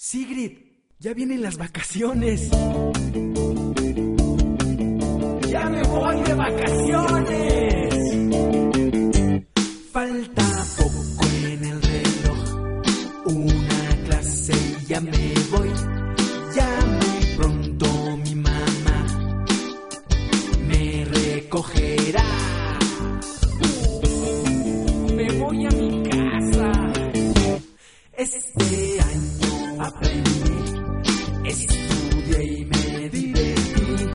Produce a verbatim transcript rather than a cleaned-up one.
Sigrid, ya vienen las vacaciones. ¡Ya me voy de vacaciones! Falta poco en el reloj, una clase y ya me voy. Ya muy pronto mi mamá me recogerá. Me voy a mi casa. Este